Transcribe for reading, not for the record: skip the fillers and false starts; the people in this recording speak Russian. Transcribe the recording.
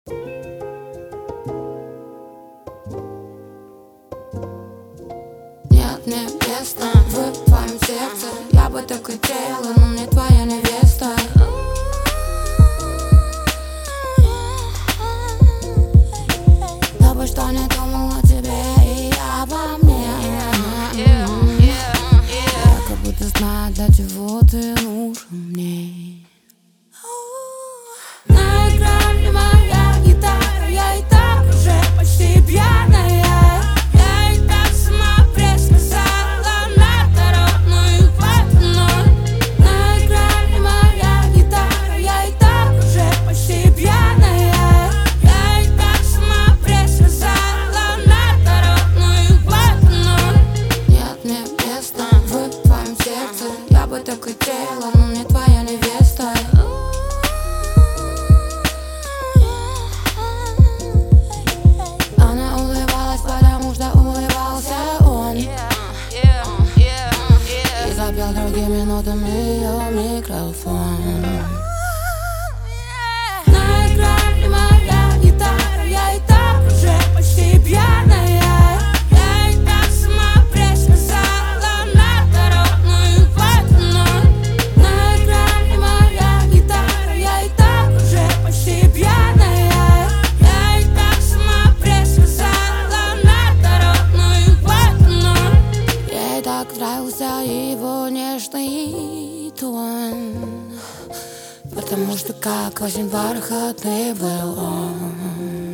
Нет мне места в твоем сердце. Я бы так хотела, но не твоя невеста. Я бы что не думал о тебе и обо мне. Я как будто знаю, для чего ты нужен мне. На экране моя гитара, я и так уже почти пьяная. Я и так сама предсказала на дорожную платину. На экране моя гитара, я и так уже почти пьяная. Я и так сама предсказала на дорожную платину. Нет мне места в твоем сердце. Я бы так хотела, но не твоя невеста. Она улыбалась, потому что улыбался он. И запел другими нотами ее микрофон. На экране моя гитара, я и так уже почти пьяная. Я и так сама предсказала на дорожную платину. На экране моя гитара, я и так уже почти пьяная. Я и так сама предсказала на дорожную платину. Ей так нравился его нежный тон, потому что как очень бархатный был он.